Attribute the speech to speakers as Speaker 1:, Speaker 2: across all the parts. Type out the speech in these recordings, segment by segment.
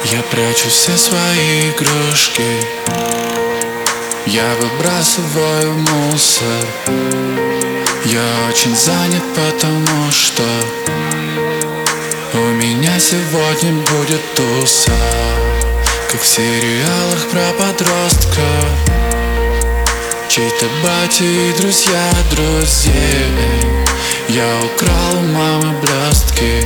Speaker 1: Я прячу все свои игрушки, я выбрасываю мусор. Я очень занят, потому что у меня сегодня будет туса, как в сериалах про подростка. Чей-то батя и друзья друзей. Я украл у мамы блестки.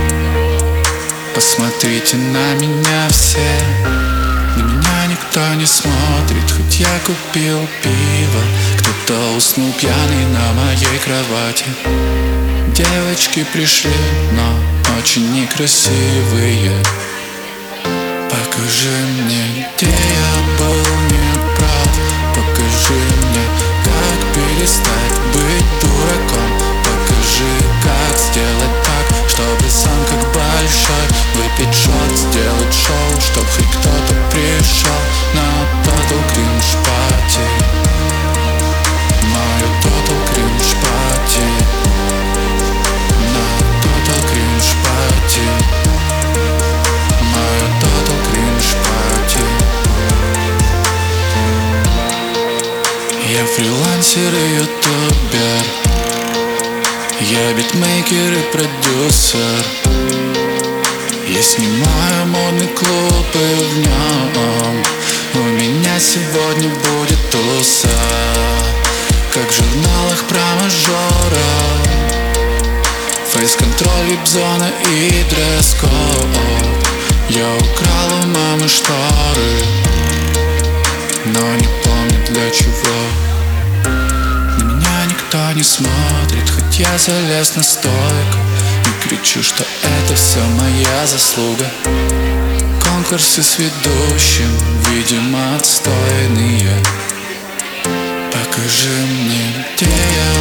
Speaker 1: Посмотрите на меня все. На меня никто не смотрит, хоть я купил пиво. Кто-то уснул пьяный на моей кровати. Девочки пришли, но очень некрасивые. Покажи мне, где я был неправ. Покажи мне, как перестать быть дураком. Покажи, как сделать так, чтобы сам как большой выпить шот, сделать шоу, чтоб хоть кто-то пришел на Total Cringe Party. Мою Total Cringe Party. На Total Cringe Party. Мою Total Cringe Party. Я фрилансер и ютубер. Я битмейкер и продюсер. Я снимаю модный клуб и в нем у меня сегодня будет туса, как в журналах про мажора. Фейс-контроль, вип-зона и дресс-код. Я украл у мамы шторы, но не помню для чего. На меня никто не смотрит, хоть я залез на стойку. И кричу, что это все моя заслуга. Конкурсы с ведущим, видимо, отстойные. Покажи мне, где я